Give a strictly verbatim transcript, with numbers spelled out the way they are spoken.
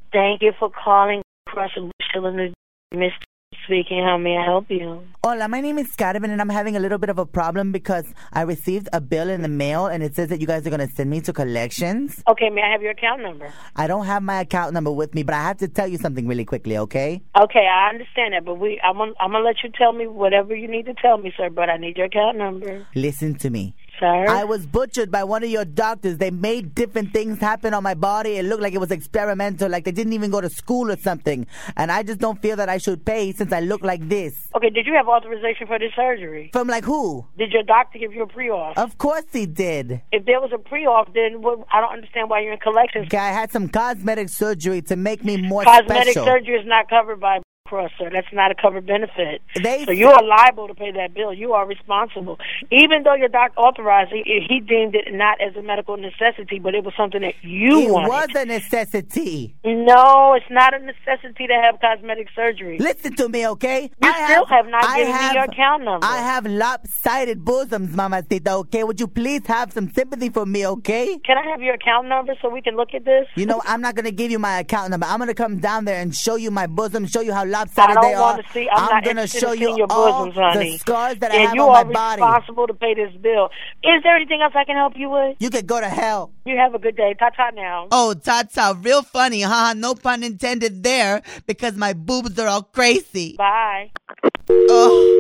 Thank you for calling Russell Schiller, Miss speaking. How may I help you? Hola, my name is Carmen, and I'm having a little bit of a problem because I received a bill in the mail, and it says that you guys are going to send me to collections. Okay, may I have your account number? I don't have my account number with me, but I have to tell you something really quickly, okay? Okay, I understand that, but we, I'm gonna, I'm gonna let you tell me whatever you need to tell me, sir, but I need your account number. Listen to me. Sir? I was butchered by one of your doctors. They made different things happen on my body. It looked like it was experimental, like they didn't even go to school or something. And I just don't feel that I should pay since I look like this. Okay, did you have authorization for this surgery? From like who? Did your doctor give you a pre-auth? Of course he did. If there was a pre-auth, then what, I don't understand why you're in collections. Okay, I had some cosmetic surgery to make me more Cosmetic special. surgery is not covered by Cross, sir. That's not a covered benefit. They so you are liable to pay that bill. You are responsible. Even though your doctor authorized it, he deemed it not as a medical necessity, but it was something that you it wanted. It was a necessity. No, it's not a necessity to have cosmetic surgery. Listen to me, okay? You I still have, have not I given have, me your account number. I have lopsided bosoms, mamacita, okay? Would you please have some sympathy for me, okay? Can I have your account number so we can look at this? You know, I'm not going to give you my account number. I'm going to come down there and show you my bosom, show you how lopsided they are. To see. I'm, I'm going to show you your all bosoms, honey. the scars that and I have you on my are body. responsible to pay this bill. Is there anything else I can help you with? You can go to hell. You have a good day. Ta-ta now. Oh, ta-ta. Real funny, huh? No pun intended there because my boobs are all crazy. Bye. Oh.